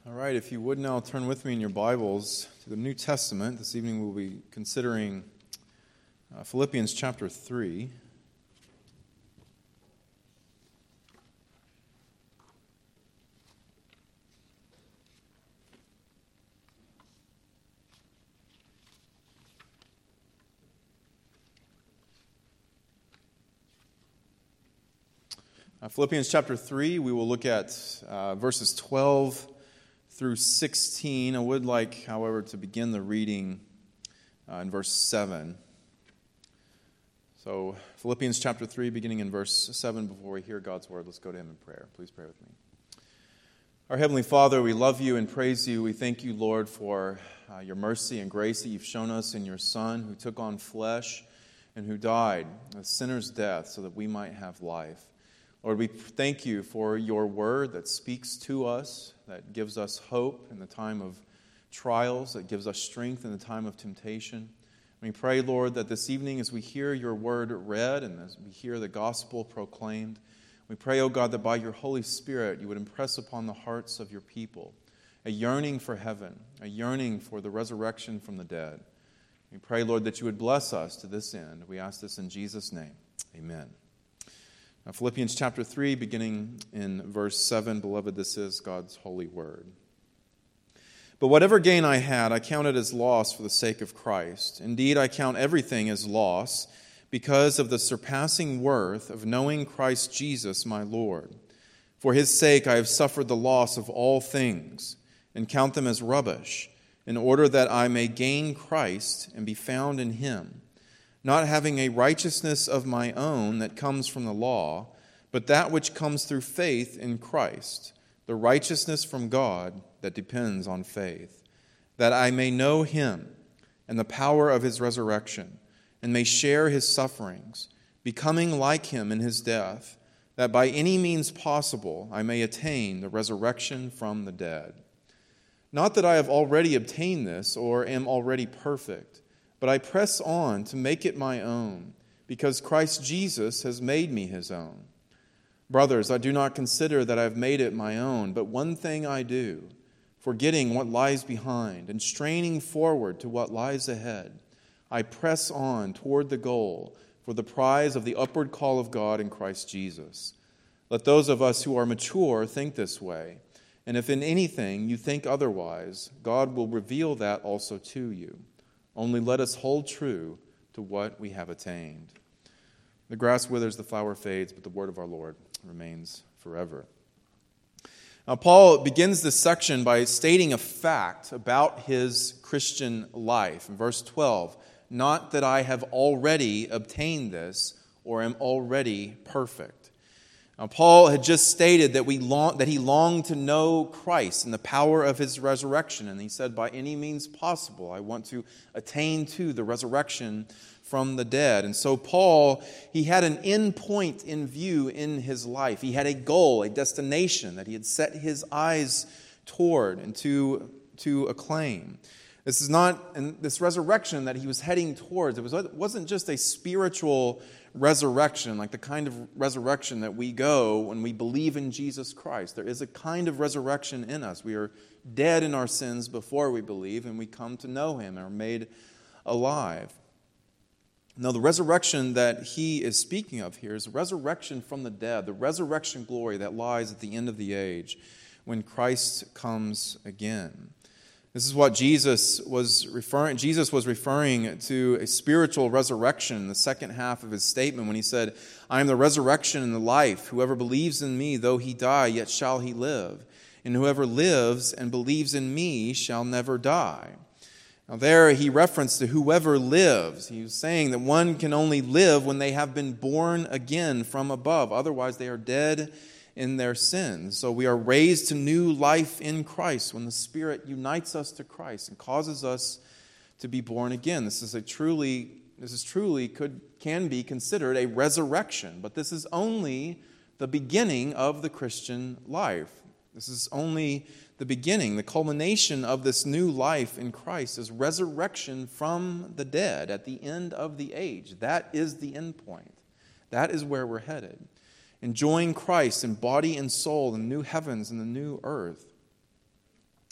All right, if you would now turn with me in your Bibles to the New Testament. This evening we'll be considering Philippians chapter 3. Philippians chapter 3, we will look at verses 12 through 16. I would like, however, to begin the reading in verse 7. So, Philippians chapter 3, beginning in verse 7, before we hear God's word, let's go to Him in prayer. Please pray with me. Our Heavenly Father, we love You and praise You. We thank You, Lord, for Your mercy and grace that You've shown us in Your Son, who took on flesh and who died a sinner's death so that we might have life. Lord, we thank You for Your word that speaks to us, that gives us hope in the time of trials, that gives us strength in the time of temptation. We pray, Lord, that this evening as we hear Your word read and as we hear the gospel proclaimed, we pray, O God, that by Your Holy Spirit You would impress upon the hearts of Your people a yearning for heaven, a yearning for the resurrection from the dead. We pray, Lord, that You would bless us to this end. We ask this in Jesus' name. Amen. Philippians chapter 3, beginning in verse 7, beloved, this is God's holy word. But whatever gain I had, I counted as loss for the sake of Christ. Indeed, I count everything as loss because of the surpassing worth of knowing Christ Jesus my Lord. For His sake I have suffered the loss of all things, and count them as rubbish, in order that I may gain Christ and be found in Him, not having a righteousness of my own that comes from the law, but that which comes through faith in Christ, the righteousness from God that depends on faith, that I may know Him and the power of His resurrection, and may share His sufferings, becoming like Him in His death, that by any means possible I may attain the resurrection from the dead. Not that I have already obtained this or am already perfect, but I press on to make it my own, because Christ Jesus has made me His own. Brothers, I do not consider that I have made it my own, but one thing I do, forgetting what lies behind and straining forward to what lies ahead, I press on toward the goal for the prize of the upward call of God in Christ Jesus. Let those of us who are mature think this way, and if in anything you think otherwise, God will reveal that also to you. Only let us hold true to what we have attained. The grass withers, the flower fades, but the word of our Lord remains forever. Now, Paul begins this section by stating a fact about his Christian life. In verse 12, not that I have already obtained this or am already perfect. Now, Paul had just stated that he longed to know Christ and the power of His resurrection. And he said, by any means possible, I want to attain to the resurrection from the dead. And so Paul, he had an end point in view in his life. He had a goal, a destination that he had set his eyes toward and to acclaim. This is not, and this resurrection that he was heading towards, it wasn't just a spiritual resurrection, like the kind of resurrection that we go when we believe in Jesus Christ. There is a kind of resurrection in us. We are dead in our sins before we believe, and we come to know Him and are made alive. Now, the resurrection that he is speaking of here is resurrection from the dead, the resurrection glory that lies at the end of the age when Christ comes again. This is what Jesus was referring to, a spiritual resurrection in the second half of His statement when He said, I am the resurrection and the life. Whoever believes in Me, though he die, yet shall he live. And whoever lives and believes in Me shall never die. Now there he referenced to whoever lives. He was saying that one can only live when they have been born again from above. Otherwise they are dead in their sins. So we are raised to new life in Christ when the Spirit unites us to Christ and causes us to be born again. This can be considered a resurrection, but this is only the beginning of the Christian life. This is only the beginning. The culmination of this new life in Christ is resurrection from the dead at the end of the age. That is the end point. That is where we're headed. Enjoying Christ in body and soul, the new heavens and the new earth.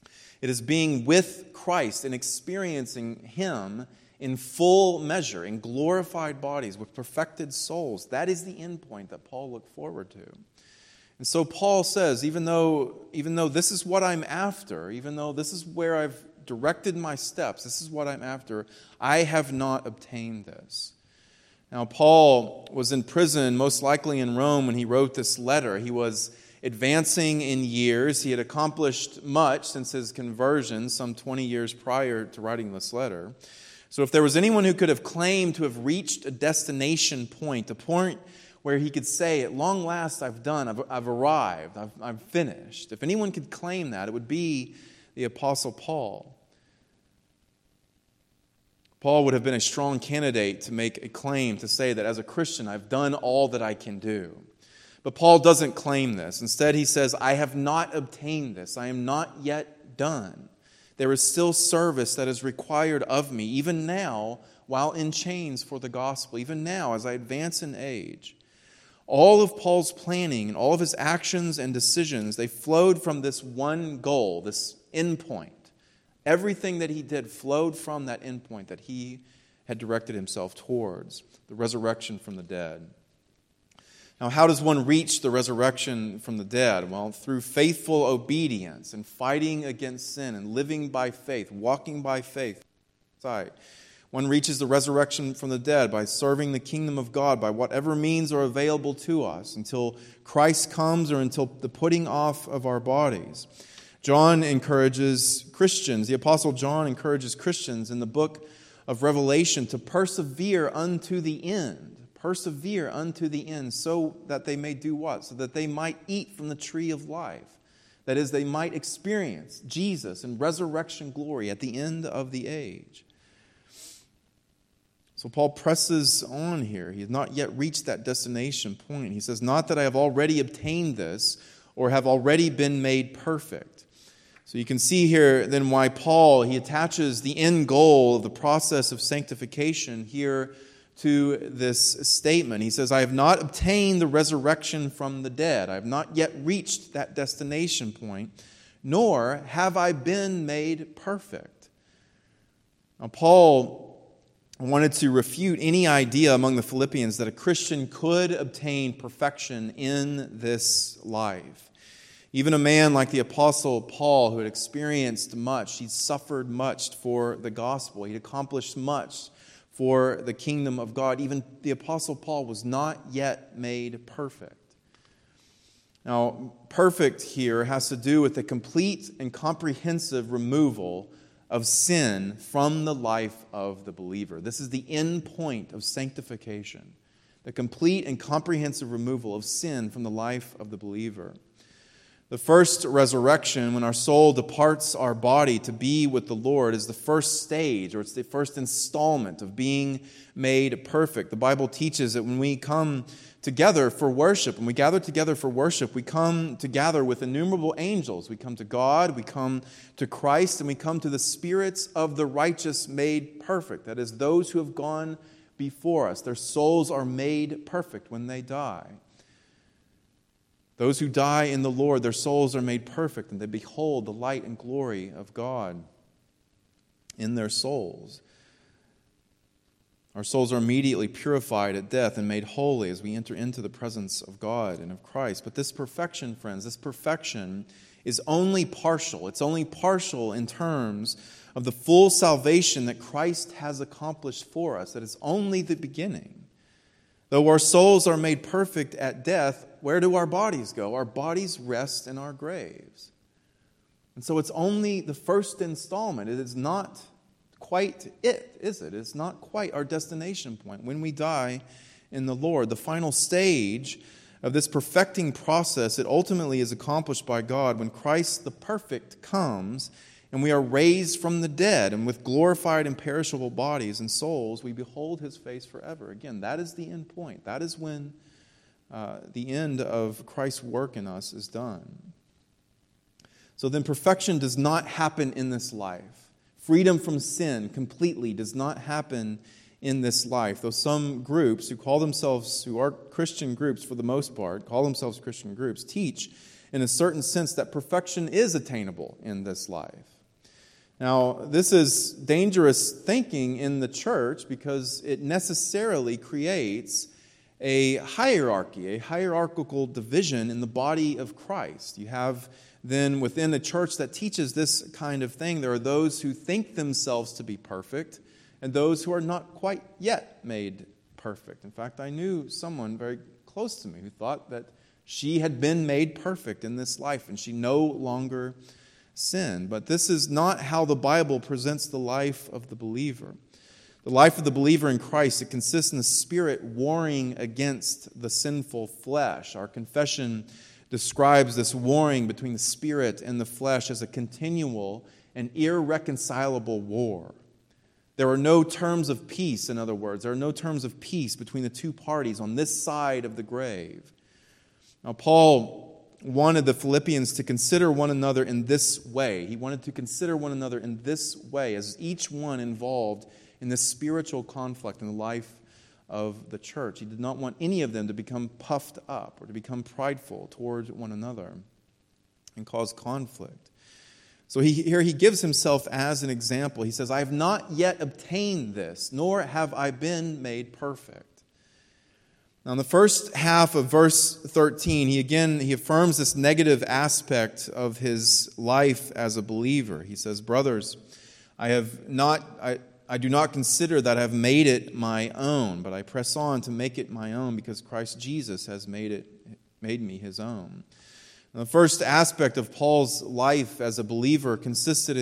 It is being with Christ and experiencing Him in full measure, in glorified bodies, with perfected souls. That is the end point that Paul looked forward to. And so Paul says, even though this is what I'm after, even though this is where I've directed my steps, this is what I'm after, I have not obtained this. Now, Paul was in prison, most likely in Rome, when he wrote this letter. He was advancing in years. He had accomplished much since his conversion, some 20 years prior to writing this letter. So if there was anyone who could have claimed to have reached a destination point, a point where he could say, at long last I've done, I've arrived, I've finished. If anyone could claim that, it would be the Apostle Paul. Paul would have been a strong candidate to make a claim to say that as a Christian, I've done all that I can do. But Paul doesn't claim this. Instead, he says, I have not obtained this. I am not yet done. There is still service that is required of me, even now, while in chains for the gospel, even now as I advance in age. All of Paul's planning and all of his actions and decisions, they flowed from this one goal, this end point. Everything that he did flowed from that end point that he had directed himself towards, the resurrection from the dead. Now, how does one reach the resurrection from the dead? Well, through faithful obedience and fighting against sin and living by faith, walking by faith. One reaches the resurrection from the dead by serving the kingdom of God by whatever means are available to us until Christ comes or until the putting off of our bodies. John encourages Christians, the Apostle John encourages Christians in the book of Revelation to persevere unto the end. Persevere unto the end so that they may do what? So that they might eat from the tree of life. That is, they might experience Jesus in resurrection glory at the end of the age. So Paul presses on here. He has not yet reached that destination point. He says, not that I have already obtained this or have already been made perfect. So you can see here then why Paul, he attaches the end goal of the process of sanctification here to this statement. He says, I have not obtained the resurrection from the dead. I have not yet reached that destination point, nor have I been made perfect. Now, Paul wanted to refute any idea among the Philippians that a Christian could obtain perfection in this life. Even a man like the Apostle Paul, who had experienced much, he'd suffered much for the gospel, he'd accomplished much for the kingdom of God. Even the Apostle Paul was not yet made perfect. Now, perfect here has to do with the complete and comprehensive removal of sin from the life of the believer. This is the end point of sanctification, the complete and comprehensive removal of sin from the life of the believer. The first resurrection, when our soul departs our body to be with the Lord, is the first stage, or it's the first installment of being made perfect. The Bible teaches that when we come together for worship, when we gather together for worship, we come together with innumerable angels. We come to God, we come to Christ, and we come to the spirits of the righteous made perfect. That is, those who have gone before us. Their souls are made perfect when they die. Those who die in the Lord, their souls are made perfect, and they behold the light and glory of God in their souls. Our souls are immediately purified at death and made holy as we enter into the presence of God and of Christ. But this perfection, friends, this perfection is only partial. It's only partial in terms of the full salvation that Christ has accomplished for us. That is only the beginning. Though our souls are made perfect at death, where do our bodies go? Our bodies rest in our graves. And so it's only the first installment. It is not quite it, is it? It's not quite our destination point. When we die in the Lord, the final stage of this perfecting process, it ultimately is accomplished by God when Christ the perfect comes and we are raised from the dead, and with glorified imperishable bodies and souls, we behold His face forever. Again, that is the end point. That is when the end of Christ's work in us is done. So then perfection does not happen in this life. Freedom from sin completely does not happen in this life. Though some groups who are Christian groups for the most part, call themselves Christian groups, teach in a certain sense that perfection is attainable in this life. Now, this is dangerous thinking in the church because it necessarily creates a hierarchy, a hierarchical division in the body of Christ. You have then within a church that teaches this kind of thing, there are those who think themselves to be perfect and those who are not quite yet made perfect. In fact, I knew someone very close to me who thought that she had been made perfect in this life and she no longer sinned. But this is not how the Bible presents the life of the believer. The life of the believer in Christ, it consists in the Spirit warring against the sinful flesh. Our confession describes this warring between the Spirit and the flesh as a continual and irreconcilable war. There are no terms of peace, in other words. There are no terms of peace between the two parties on this side of the grave. Now, Paul wanted the Philippians to consider one another in this way. He wanted to consider one another in this way as each one involved in this spiritual conflict in the life of the church. He did not want any of them to become puffed up or to become prideful toward one another and cause conflict. So here he gives himself as an example. He says, I have not yet obtained this, nor have I been made perfect. Now, in the first half of verse 13, he affirms this negative aspect of his life as a believer. He says, brothers, I do not consider that I have made it my own, but I press on to make it my own because Christ Jesus has made me his own. Now, the first aspect of Paul's life as a believer consisted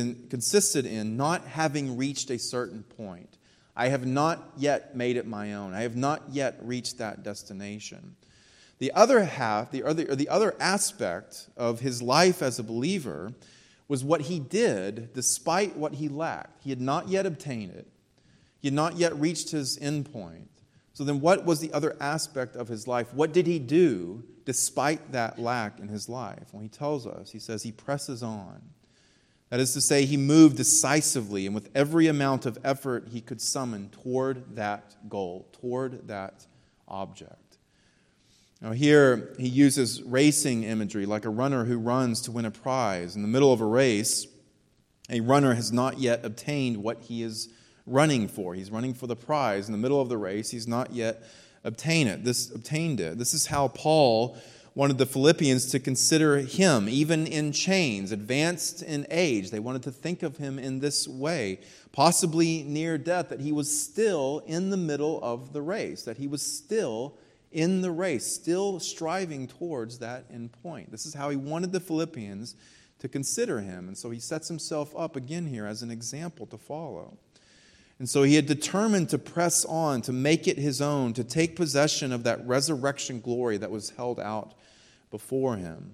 in not having reached a certain point. I have not yet made it my own. I have not yet reached that destination. The other half, the other aspect of his life as a believer was what he did despite what he lacked. He had not yet obtained it. He had not yet reached his end point. So then what was the other aspect of his life? What did he do despite that lack in his life? Well, he tells us, he says he presses on. That is to say, he moved decisively and with every amount of effort he could summon toward that goal, toward that object. Now here he uses racing imagery like a runner who runs to win a prize. In the middle of a race, a runner has not yet obtained what he is running for. He's running for the prize. In the middle of the race, he's not yet obtained it. This is how Paul wanted the Philippians to consider him, even in chains, advanced in age. They wanted to think of him in this way, possibly near death, that he was still in the middle of the race, that he was still in the race, still striving towards that end point. This is how he wanted the Philippians to consider him. And so he sets himself up again here as an example to follow. And so he had determined to press on, to make it his own, to take possession of that resurrection glory that was held out before him.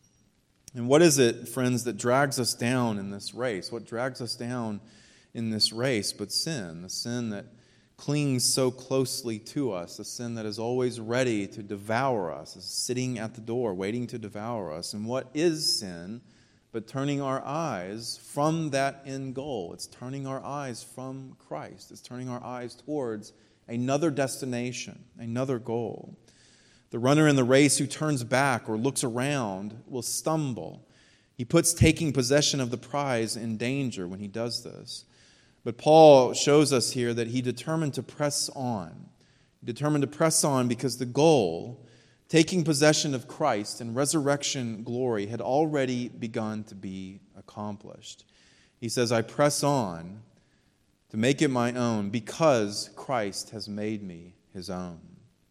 And what is it, friends, that drags us down in this race? What drags us down in this race but sin? The sin that clings so closely to us, the sin that is always ready to devour us, is sitting at the door waiting to devour us. And what is sin but turning our eyes from that end goal? It's turning our eyes from Christ. It's turning our eyes towards another destination, another goal. The runner in the race who turns back or looks around will stumble. He puts taking possession of the prize in danger when he does this. But Paul shows us here that he determined to press on. He determined to press on because the goal, taking possession of Christ and resurrection glory, had already begun to be accomplished. He says, I press on to make it my own because Christ has made me his own.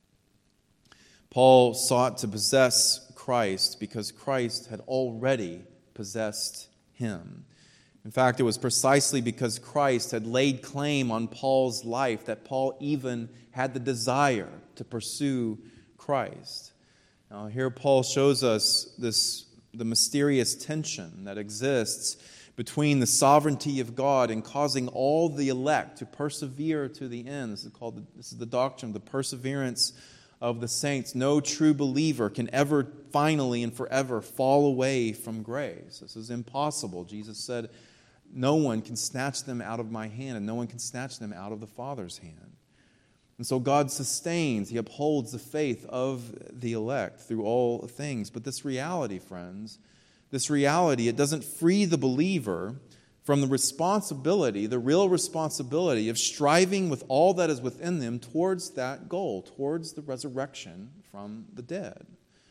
Paul sought to possess Christ because Christ had already possessed him. In fact, it was precisely because Christ had laid claim on Paul's life that Paul even had the desire to pursue Christ. Now, here Paul shows us the mysterious tension that exists between the sovereignty of God and causing all the elect to persevere to the end. This is the doctrine of the perseverance of the saints. No true believer can ever finally and forever fall away from grace. This is impossible. Jesus said, no one can snatch them out of my hand, and no one can snatch them out of the Father's hand. And so God sustains, he upholds the faith of the elect through all things. But this reality, friends, it doesn't free the believer from the responsibility, the real responsibility of striving with all that is within them towards that goal, towards the resurrection from the dead.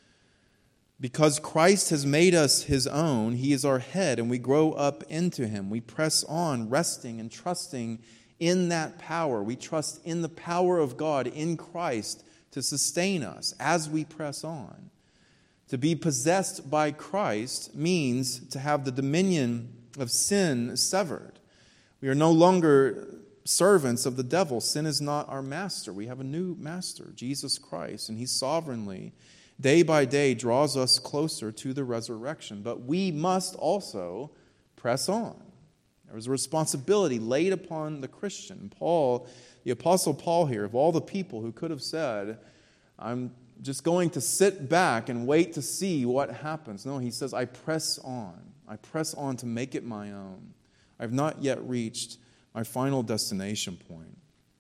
Because Christ has made us his own, he is our head, and we grow up into him. We press on, resting and trusting in that power. We trust in the power of God in Christ to sustain us as we press on. To be possessed by Christ means to have the dominion of sin severed. We are no longer servants of the devil. Sin is not our master. We have a new master, Jesus Christ, and he sovereignly, day by day, draws us closer to the resurrection. But we must also press on. There was a responsibility laid upon the Christian. Paul, the Apostle Paul here, of all the people who could have said, I'm just going to sit back and wait to see what happens. No, he says, I press on. I press on to make it my own. I have not yet reached my final destination point.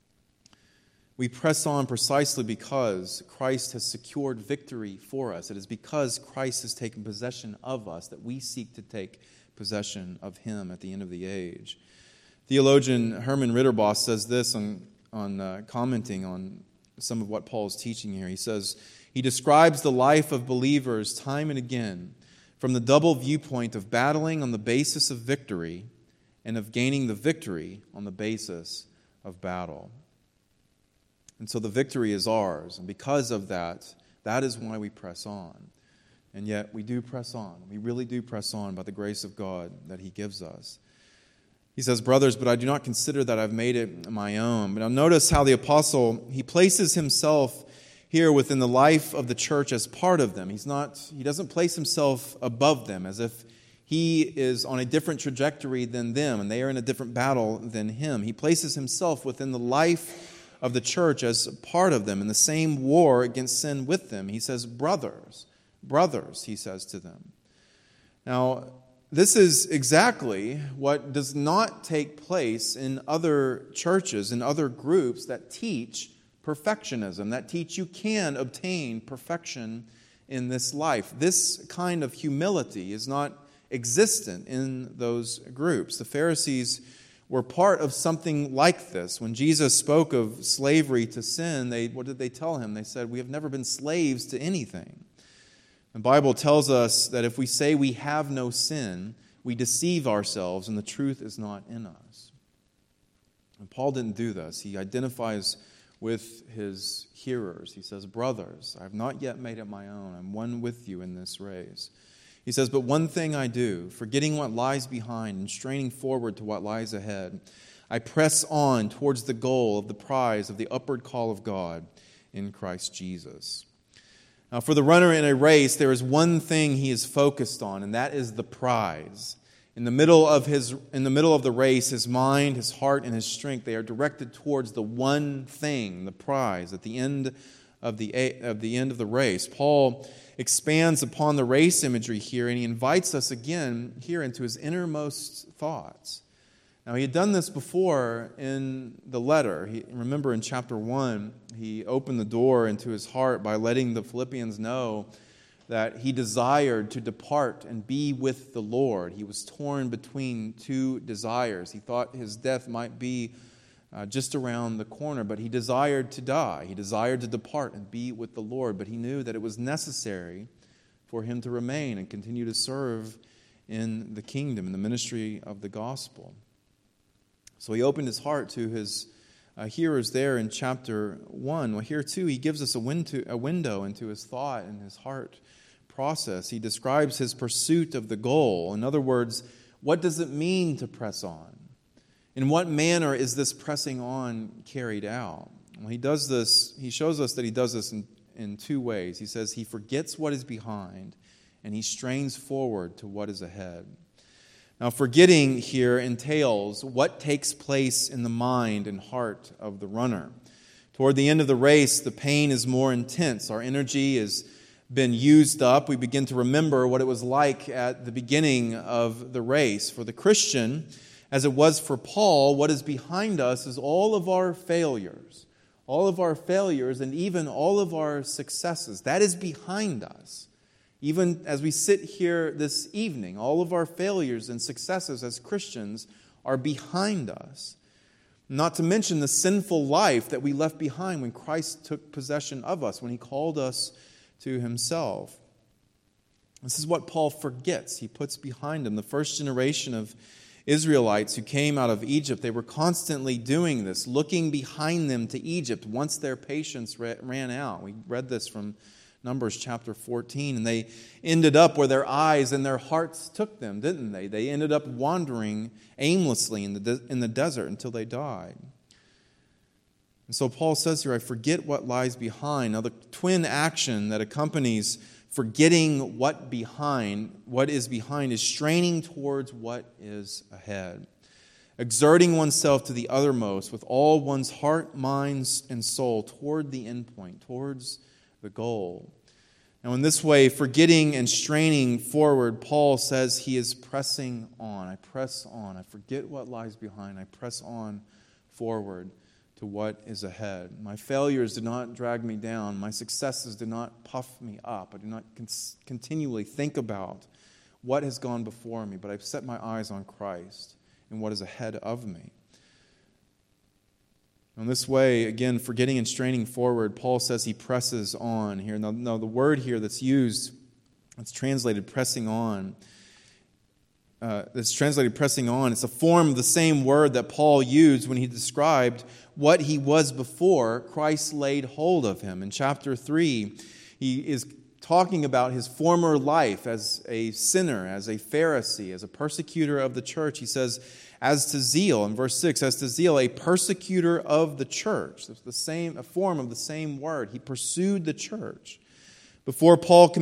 We press on precisely because Christ has secured victory for us. It is because Christ has taken possession of us that we seek to take possession of him at the end of the age. Theologian Herman Ritterboss says this on commenting on some of what Paul is teaching here. He says, he describes the life of believers time and again from the double viewpoint of battling on the basis of victory and of gaining the victory on the basis of battle. And so the victory is ours. And because of that, that is why we press on. And yet we do press on. We really do press on by the grace of God that he gives us. He says, brothers, but I do not consider that I've made it my own. But now notice how the apostle, he places himself here within the life of the church as part of them. He doesn't place himself above them as if he is on a different trajectory than them and they are in a different battle than him. He places himself within the life of the church as part of them in the same war against sin with them. He says, brothers, he says to them. Now, this is exactly what does not take place in other churches, in other groups that teach perfectionism, that teach you can obtain perfection in this life. This kind of humility is not existent in those groups. The Pharisees were part of something like this. When Jesus spoke of slavery to sin, what did they tell him? They said, we have never been slaves to anything. The Bible tells us that if we say we have no sin, we deceive ourselves and the truth is not in us. And Paul didn't do this. He identifies with his hearers. He says, brothers, I have not yet made it my own. I'm one with you in this race. He says, but one thing I do, forgetting what lies behind and straining forward to what lies ahead, I press on towards the goal of the prize of the upward call of God in Christ Jesus. Now, for the runner in a race, there is one thing he is focused on, and that is the prize. In the middle of the race, his mind, his heart, and his strength, they are directed towards the one thing, the prize, at the end of the race. Paul expands upon the race imagery here, and he invites us again here into his innermost thoughts. Now, he had done this before in the letter. Remember in chapter 1, he opened the door into his heart by letting the Philippians know that he desired to depart and be with the Lord. He was torn between two desires. He thought his death might be just around the corner, but he desired to die. He desired to depart and be with the Lord, but he knew that it was necessary for him to remain and continue to serve in the kingdom, in the ministry of the gospel. So he opened his heart to his hearers there in chapter 1. Well, here too, he gives us a window into his thought and his heart process. He describes his pursuit of the goal. In other words, what does it mean to press on? In what manner is this pressing on carried out? Well, he does this. He shows us that he does this in two ways. He says he forgets what is behind and he strains forward to what is ahead. Now, forgetting here entails what takes place in the mind and heart of the runner. Toward the end of the race, the pain is more intense. Our energy has been used up. We begin to remember what it was like at the beginning of the race. For the Christian, as it was for Paul, what is behind us is all of our failures. All of our failures and even all of our successes. That is behind us. Even as we sit here this evening, all of our failures and successes as Christians are behind us. Not to mention the sinful life that we left behind when Christ took possession of us, when he called us to himself. This is what Paul forgets. He puts behind him. The first generation of Israelites who came out of Egypt, they were constantly doing this, looking behind them to Egypt once their patience ran out. We read this from Numbers chapter 14, and they ended up where their eyes and their hearts took them, didn't they? They ended up wandering aimlessly in the desert until they died. And so Paul says here, I forget what lies behind. Now the twin action that accompanies forgetting what is behind is straining towards what is ahead. Exerting oneself to the uttermost with all one's heart, mind, and soul toward the end point, towards the goal. Now in this way, forgetting and straining forward, Paul says he is pressing on. I press on. I forget what lies behind. I press on forward to what is ahead. My failures did not drag me down. My successes did not puff me up. I do not continually think about what has gone before me, but I've set my eyes on Christ and what is ahead of me. In this way, again, forgetting and straining forward, Paul says he presses on here. Now the word here that's used, it's translated pressing on. It's a form of the same word that Paul used when he described what he was before Christ laid hold of him. In chapter 3, he is talking about his former life as a sinner, as a Pharisee, as a persecutor of the church. He says, as to zeal, in verse 6, as to zeal, a persecutor of the church. It's a form of the same word. He pursued the church. Before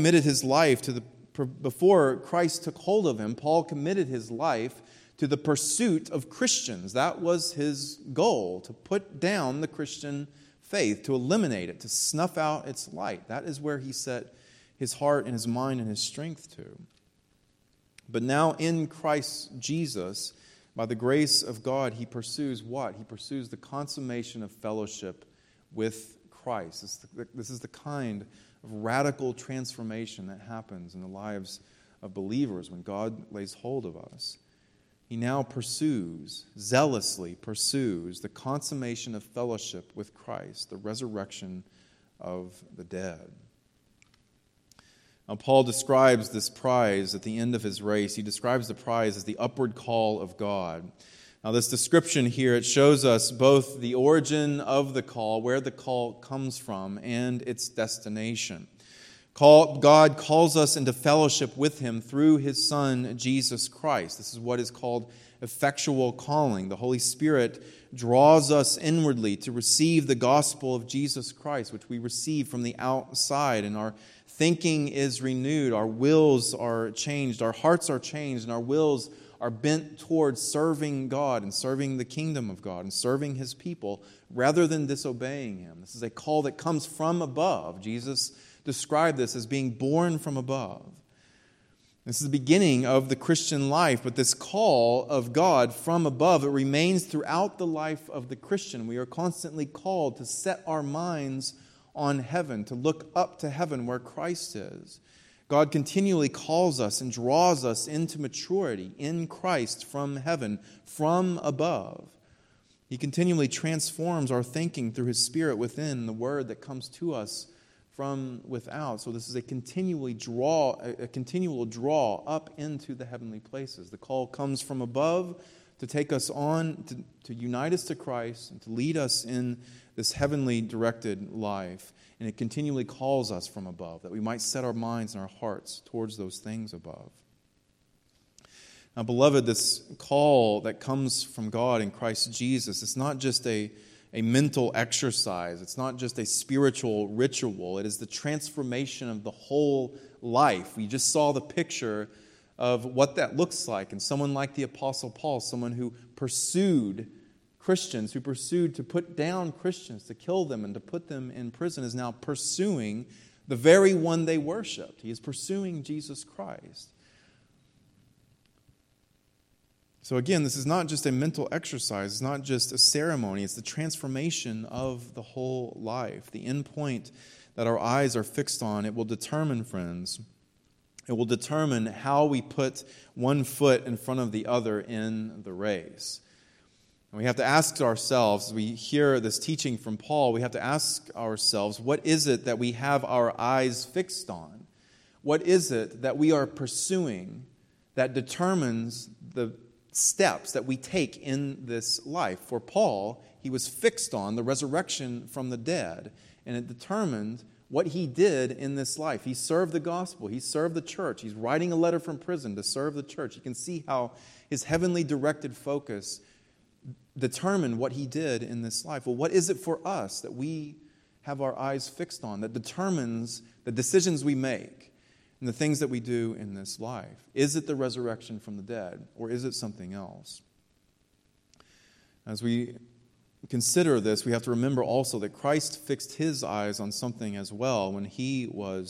Christ took hold of him, Paul committed his life to the pursuit of Christians. That was his goal, to put down the Christian faith, to eliminate it, to snuff out its light. That is where he set his heart and his mind and his strength to. But now in Christ Jesus, by the grace of God, he pursues what? He pursues the consummation of fellowship with Christ. This is the kind of radical transformation that happens in the lives of believers when God lays hold of us. He now zealously pursues the consummation of fellowship with Christ, the resurrection of the dead. Now, Paul describes this prize at the end of his race. He describes the prize as the upward call of God. Now, this description here, it shows us both the origin of the call, where the call comes from, and its destination. God calls us into fellowship with him through his Son, Jesus Christ. This is what is called effectual calling. The Holy Spirit draws us inwardly to receive the gospel of Jesus Christ, which we receive from the outside, and our thinking is renewed, our wills are changed, our hearts are changed, and our wills are bent towards serving God and serving the kingdom of God and serving his people rather than disobeying him. This is a call that comes from above. Jesus described this as being born from above. This is the beginning of the Christian life, but this call of God from above, it remains throughout the life of the Christian. We are constantly called to set our minds on heaven, to look up to heaven where Christ is. God continually calls us and draws us into maturity in Christ from heaven, from above. He continually transforms our thinking through his Spirit within the word that comes to us from without. So this is a continual draw up into the heavenly places. The call comes from above to take us on, to unite us to Christ, and to lead us in this heavenly directed life. And it continually calls us from above, that we might set our minds and our hearts towards those things above. Now, beloved, this call that comes from God in Christ Jesus, it's not just a mental exercise. It's not just a spiritual ritual. It is the transformation of the whole life. We just saw the picture of what that looks like. And someone like the Apostle Paul, someone who pursued Christians, who pursued to put down Christians, to kill them and to put them in prison, is now pursuing the very one they worshiped. He is pursuing Jesus Christ. So again, this is not just a mental exercise. It's not just a ceremony. It's the transformation of the whole life. The end point that our eyes are fixed on, it will determine, friends, It will determine how we put one foot in front of the other in the race. And we have to ask ourselves, as we hear this teaching from Paul, we have to ask ourselves, what is it that we have our eyes fixed on? What is it that we are pursuing that determines the steps that we take in this life? For Paul, he was fixed on the resurrection from the dead, and it determined what he did in this life. He served the gospel. He served the church. He's writing a letter from prison to serve the church. You can see how his heavenly directed focus determined what he did in this life. Well, what is it for us that we have our eyes fixed on that determines the decisions we make and the things that we do in this life? Is it the resurrection from the dead, or is it something else? As we consider this, we have to remember also that Christ fixed his eyes on something as well when he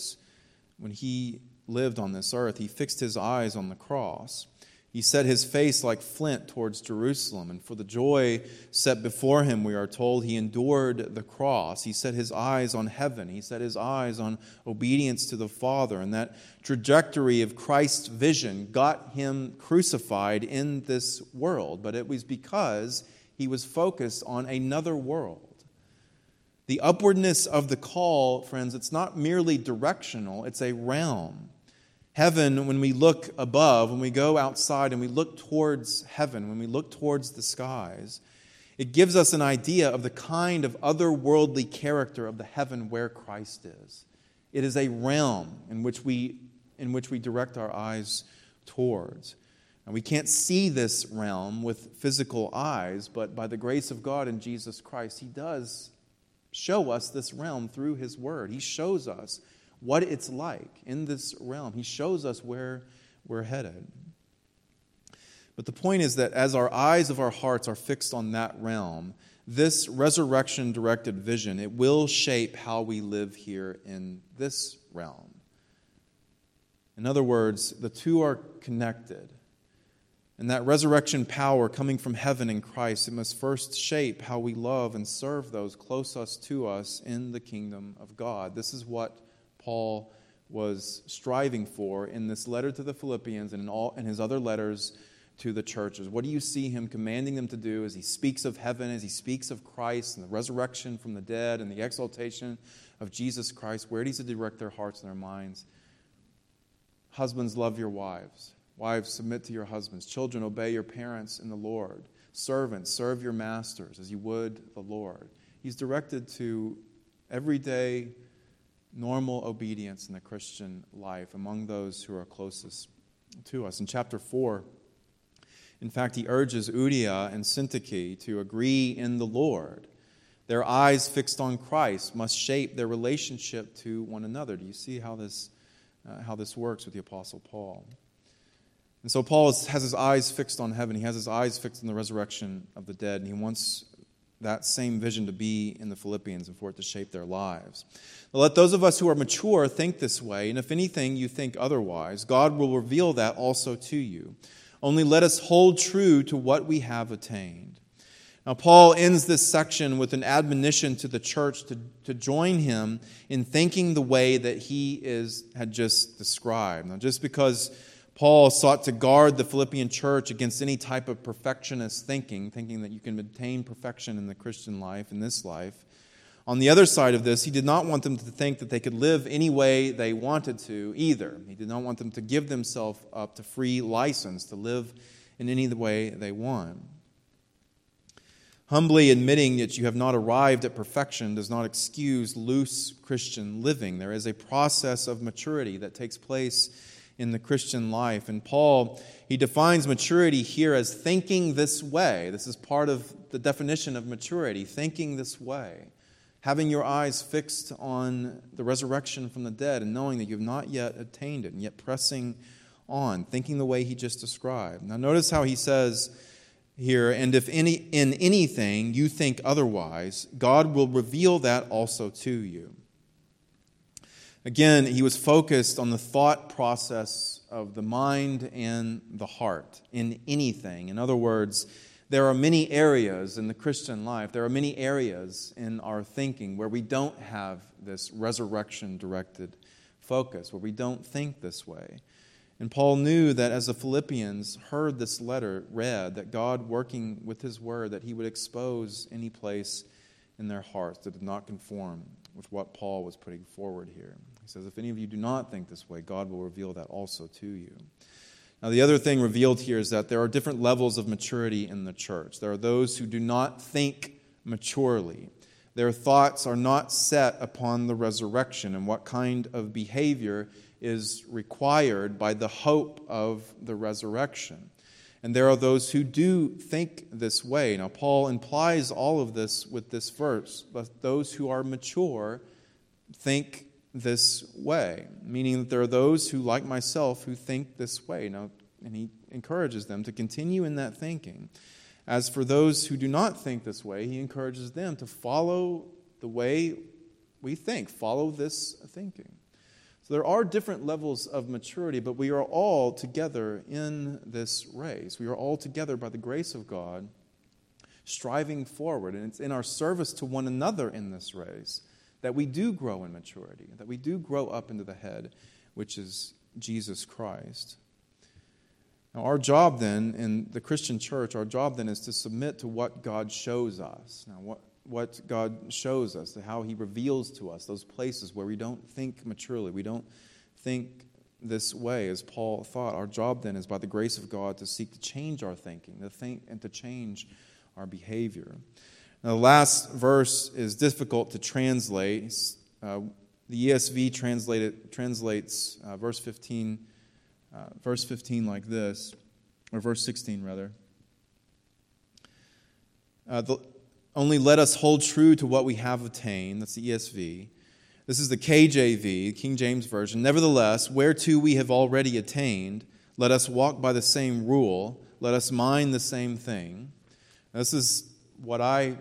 lived on this earth. He fixed his eyes on the cross. He set his face like flint towards Jerusalem, and for the joy set before him, we are told, he endured the cross. He set his eyes on heaven. He set his eyes on obedience to the Father, and that trajectory of Christ's vision got him crucified in this world, but it was because he was focused on another world. The upwardness of the call, friends, it's not merely directional, it's a realm. Heaven, when we look above, when we go outside and we look towards heaven, when we look towards the skies, it gives us an idea of the kind of otherworldly character of the heaven where Christ is. It is a realm in which we direct our eyes towards. And we can't see this realm with physical eyes, but by the grace of God in Jesus Christ, he does show us this realm through his word. He shows us what it's like in this realm. He shows us where we're headed. But the point is that as our eyes of our hearts are fixed on that realm, this resurrection-directed vision, it will shape how we live here in this realm. In other words, the two are connected. And that resurrection power coming from heaven in Christ, it must first shape how we love and serve those closest to us in the kingdom of God. This is what Paul was striving for in this letter to the Philippians and in his other letters to the churches. What do you see him commanding them to do as he speaks of heaven, as he speaks of Christ and the resurrection from the dead and the exaltation of Jesus Christ? Where does he direct their hearts and their minds? Husbands, love your wives. Wives, submit to your husbands. Children, obey your parents in the Lord. Servants, serve your masters as you would the Lord. He's directed to everyday, normal obedience in the Christian life among those who are closest to us. In chapter 4, in fact, he urges Euodia and Syntyche to agree in the Lord. Their eyes fixed on Christ must shape their relationship to one another. Do you see how this works with the Apostle Paul? And so Paul has his eyes fixed on heaven. He has his eyes fixed on the resurrection of the dead, and he wants that same vision to be in the Philippians and for it to shape their lives. Now, let those of us who are mature think this way, and if anything you think otherwise, God will reveal that also to you. Only let us hold true to what we have attained. Now, Paul ends this section with an admonition to the church to join him in thinking the way that he had just described. Now, just because Paul sought to guard the Philippian church against any type of perfectionist thinking that you can attain perfection in the Christian life, in this life. On the other side of this, he did not want them to think that they could live any way they wanted to either. He did not want them to give themselves up to free license to live in any way they want. Humbly admitting that you have not arrived at perfection does not excuse loose Christian living. There is a process of maturity that takes place in the Christian life. And Paul, he defines maturity here as thinking this way. This is part of the definition of maturity, thinking this way. Having your eyes fixed on the resurrection from the dead and knowing that you have not yet attained it, and yet pressing on, thinking the way he just described. Now notice how he says here, and if in anything you think otherwise, God will reveal that also to you. Again, he was focused on the thought process of the mind and the heart in anything. In other words, there are many areas in the Christian life, there are many areas in our thinking where we don't have this resurrection-directed focus, where we don't think this way. And Paul knew that as the Philippians heard this letter read, that God, working with his word, that he would expose any place in their hearts that did not conform with what Paul was putting forward here. He says, if any of you do not think this way, God will reveal that also to you. Now, the other thing revealed here is that there are different levels of maturity in the church. There are those who do not think maturely. Their thoughts are not set upon the resurrection and what kind of behavior is required by the hope of the resurrection. And there are those who do think this way. Now, Paul implies all of this with this verse. But those who are mature think this way, meaning that there are those who, like myself, who think this way. Now, and he encourages them to continue in that thinking. As for those who do not think this way, he encourages them to follow the way we think, follow this thinking. So there are different levels of maturity, but we are all together in this race. We are all together by the grace of God, striving forward. And it's in our service to one another in this race that we do grow in maturity, that we do grow up into the head, which is Jesus Christ. Now, our job then in the Christian church, our job then is to submit to what God shows us. Now, what God shows us, how he reveals to us those places where we don't think maturely, we don't think this way as Paul thought. Our job then is by the grace of God to seek to change our thinking, to think and to change our behavior. Now, the last verse is difficult to translate. The ESV translates verse 15 like this, or verse 16 rather. Only let us hold true to what we have attained. That's the ESV. This is the KJV, King James Version. Nevertheless, whereto we have already attained, let us walk by the same rule. Let us mind the same thing. Now, this is what I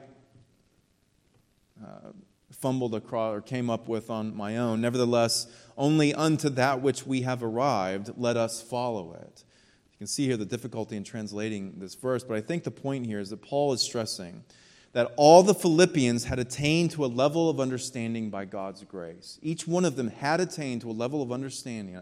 fumbled across or came up with on my own. Nevertheless, only unto that which we have arrived, let us follow it. You can see here the difficulty in translating this verse, but I think the point here is that Paul is stressing that all the Philippians had attained to a level of understanding by God's grace. Each one of them had attained to a level of understanding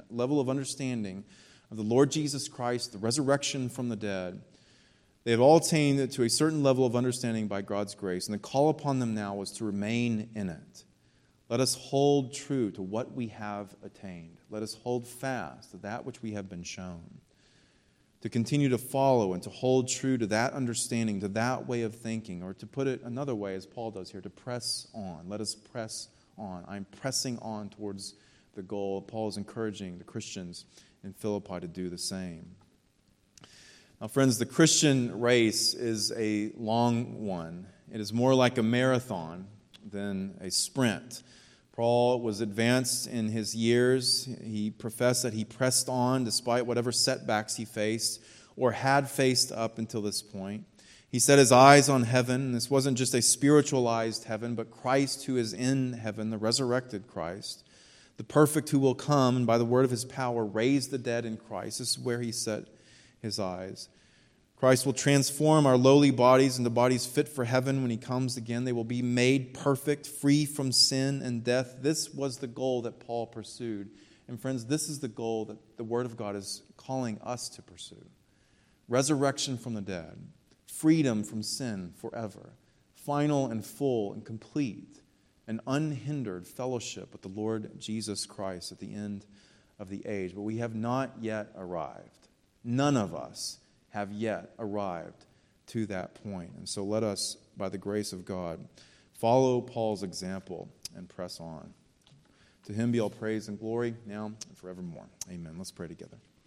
of the Lord Jesus Christ, the resurrection from the dead. They have all attained to a certain level of understanding by God's grace, and the call upon them now was to remain in it. Let us hold true to what we have attained. Let us hold fast to that which we have been shown. To continue to follow and to hold true to that understanding, to that way of thinking, or to put it another way, as Paul does here, to press on. Let us press on. I'm pressing on towards the goal. Paul is encouraging the Christians in Philippi to do the same. Now, friends, the Christian race is a long one. It is more like a marathon than a sprint. Paul was advanced in his years. He professed that he pressed on despite whatever setbacks he faced or had faced up until this point. He set his eyes on heaven. This wasn't just a spiritualized heaven, but Christ who is in heaven, the resurrected Christ, the perfect who will come and by the word of his power raise the dead in Christ. This is where he set his eyes. Christ will transform our lowly bodies into bodies fit for heaven when he comes again. They will be made perfect, free from sin and death. This was the goal that Paul pursued. And friends, this is the goal that the Word of God is calling us to pursue. Resurrection from the dead, freedom from sin forever, final and full and complete and unhindered fellowship with the Lord Jesus Christ at the end of the age. But we have not yet arrived. None of us have yet arrived to that point. And so let us, by the grace of God, follow Paul's example and press on. To him be all praise and glory now and forevermore. Amen. Let's pray together.